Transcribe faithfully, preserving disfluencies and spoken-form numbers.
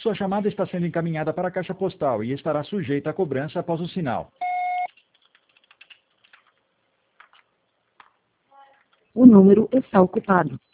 Sua chamada está sendo encaminhada para a caixa postal e estará sujeita a cobrança após o sinal. O número está ocupado.